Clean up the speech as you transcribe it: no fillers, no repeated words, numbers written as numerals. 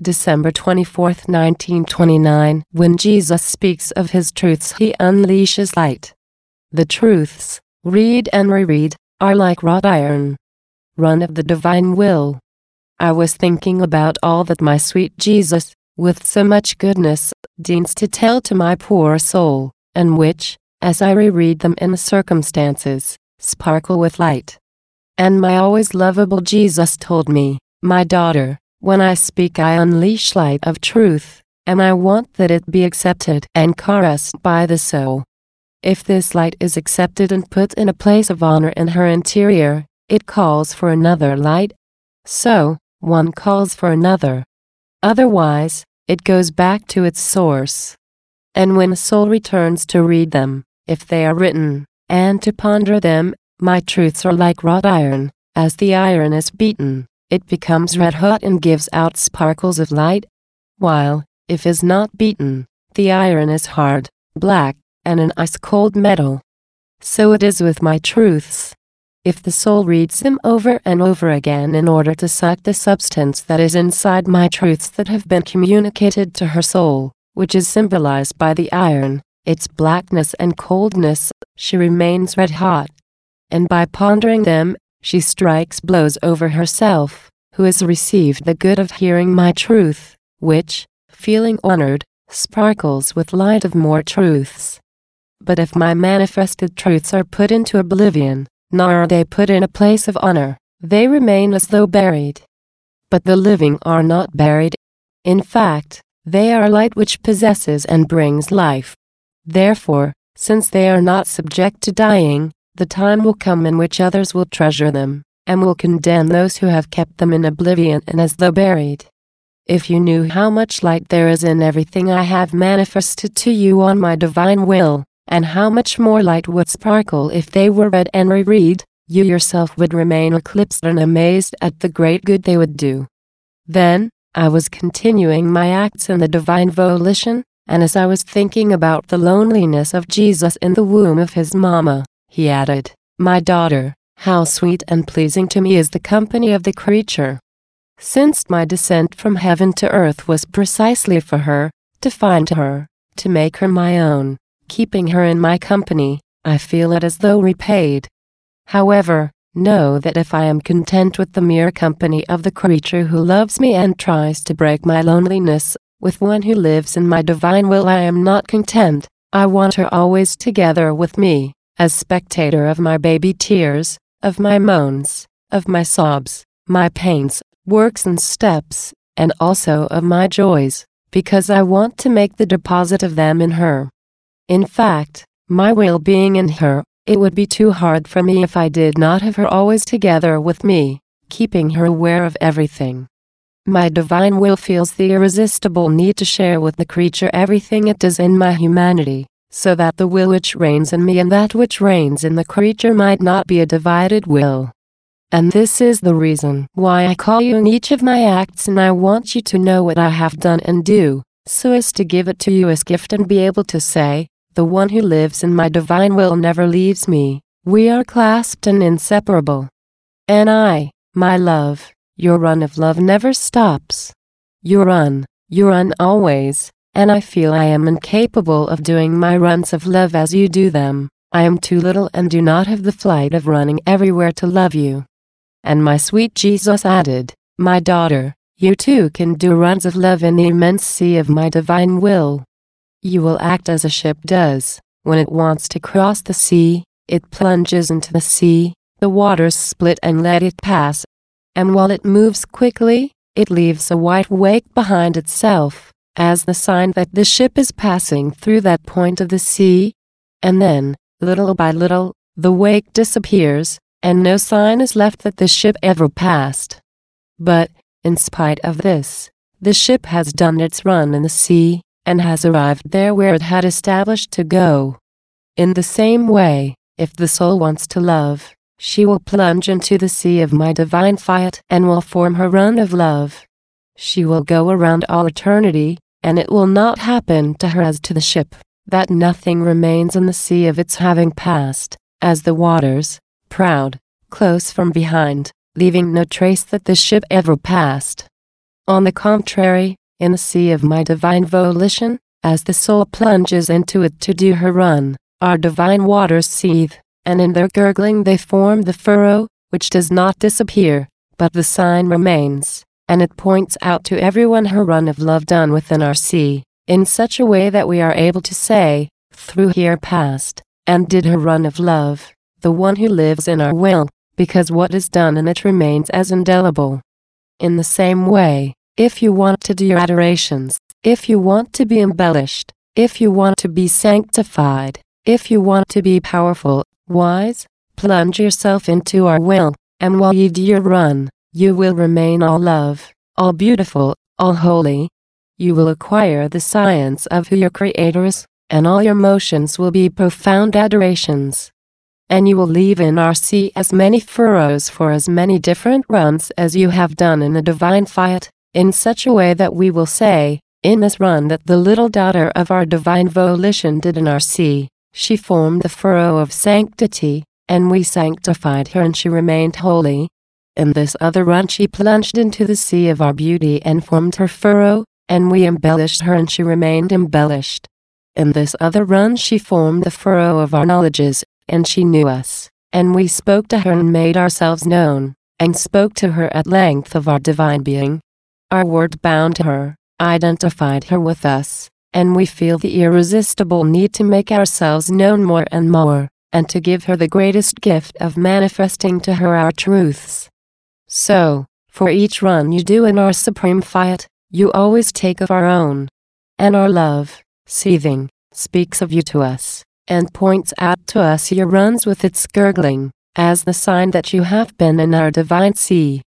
December 24, 1929. When Jesus speaks of his truths, he unleashes light. The truths, read and reread, are like wrought iron. Run of the divine will. I was thinking about all that my sweet Jesus, with so much goodness, deigns to tell to my poor soul, and which, as I reread them in the circumstances, sparkle with light. And my always lovable Jesus told me, "My daughter, when I speak I unleash light of truth, and I want that it be accepted and caressed by the soul. If this light is accepted and put in a place of honor in her interior, it calls for another light. So, one calls for another. Otherwise, it goes back to its source. And when the soul returns to read them, if they are written, and to ponder them, my truths are like wrought iron. As the iron is beaten, it becomes red hot and gives out sparkles of light. While, if is not beaten, the iron is hard, black, and an ice-cold metal. So it is with my truths. If the soul reads them over and over again in order to suck the substance that is inside my truths that have been communicated to her soul, which is symbolized by the iron, its blackness and coldness, she remains red hot. And by pondering them, she strikes blows over herself, who has received the good of hearing my truth, which, feeling honored, sparkles with light of more truths. But if my manifested truths are put into oblivion, nor are they put in a place of honor, they remain as though buried. But the living are not buried. In fact, they are light which possesses and brings life. Therefore, since they are not subject to dying, the time will come in which others will treasure them, and will condemn those who have kept them in oblivion and as though buried. If you knew how much light there is in everything I have manifested to you on my divine will, and how much more light would sparkle if they were read and reread, you yourself would remain eclipsed and amazed at the great good they would do. Then, I was continuing my acts in the divine volition, and as I was thinking about the loneliness of Jesus in the womb of his mama, he added, "My daughter, how sweet and pleasing to me is the company of the creature. Since my descent from heaven to earth was precisely for her, to find her, to make her my own, keeping her in my company, I feel it as though repaid. However, know that if I am content with the mere company of the creature who loves me and tries to break my loneliness, with one who lives in my divine will I am not content. I want her always together with me, as spectator of my baby tears, of my moans, of my sobs, my pains, works and steps, and also of my joys, because I want to make the deposit of them in her. In fact, my will being in her, it would be too hard for me if I did not have her always together with me, keeping her aware of everything. My divine will feels the irresistible need to share with the creature everything it does in my humanity, so that the will which reigns in me and that which reigns in the creature might not be a divided will. And this is the reason why I call you in each of my acts, and I want you to know what I have done and do, so as to give it to you as gift and be able to say, the one who lives in my divine will never leaves me, we are clasped and inseparable. And I, my love, your run of love never stops. You run always, and I feel I am incapable of doing my runs of love as you do them. I am too little and do not have the flight of running everywhere to love you. And my sweet Jesus added, "My daughter, you too can do runs of love in the immense sea of my divine will. You will act as a ship does. When it wants to cross the sea, it plunges into the sea, the waters split and let it pass. And while it moves quickly, it leaves a white wake behind itself, as the sign that the ship is passing through that point of the sea. And then, little by little, the wake disappears, and no sign is left that the ship ever passed. But, in spite of this, the ship has done its run in the sea, and has arrived there where it had established to go. In the same way, if the soul wants to love, she will plunge into the sea of my divine fiat and will form her run of love. She will go around all eternity, and it will not happen to her as to the ship, that nothing remains in the sea of its having passed, as the waters, proud, close from behind, leaving no trace that the ship ever passed. On the contrary, in the sea of my divine volition, as the soul plunges into it to do her run, our divine waters seethe, and in their gurgling they form the furrow, which does not disappear, but the sign remains, and it points out to everyone her run of love done within our sea, in such a way that we are able to say, through here passed, and did her run of love, the one who lives in our will, because what is done in it remains as indelible. In the same way, if you want to do your adorations, if you want to be embellished, if you want to be sanctified, if you want to be powerful, wise, plunge yourself into our will, and while you do your run, you will remain all love, all beautiful, all holy. You will acquire the science of who your Creator is, and all your motions will be profound adorations. And you will leave in our sea as many furrows for as many different runs as you have done in the divine fiat, in such a way that we will say, in this run that the little daughter of our divine volition did in our sea, she formed the furrow of sanctity, and we sanctified her and she remained holy. In this other run she plunged into the sea of our beauty and formed her furrow, and we embellished her and she remained embellished. In this other run she formed the furrow of our knowledges, and she knew us, and we spoke to her and made ourselves known, and spoke to her at length of our divine being. Our word bound her, identified her with us, and we feel the irresistible need to make ourselves known more and more, and to give her the greatest gift of manifesting to her our truths. So, for each run you do in our supreme fiat, you always take of our own. And our love, seething, speaks of you to us, and points out to us your runs with its gurgling, as the sign that you have been in our divine sea.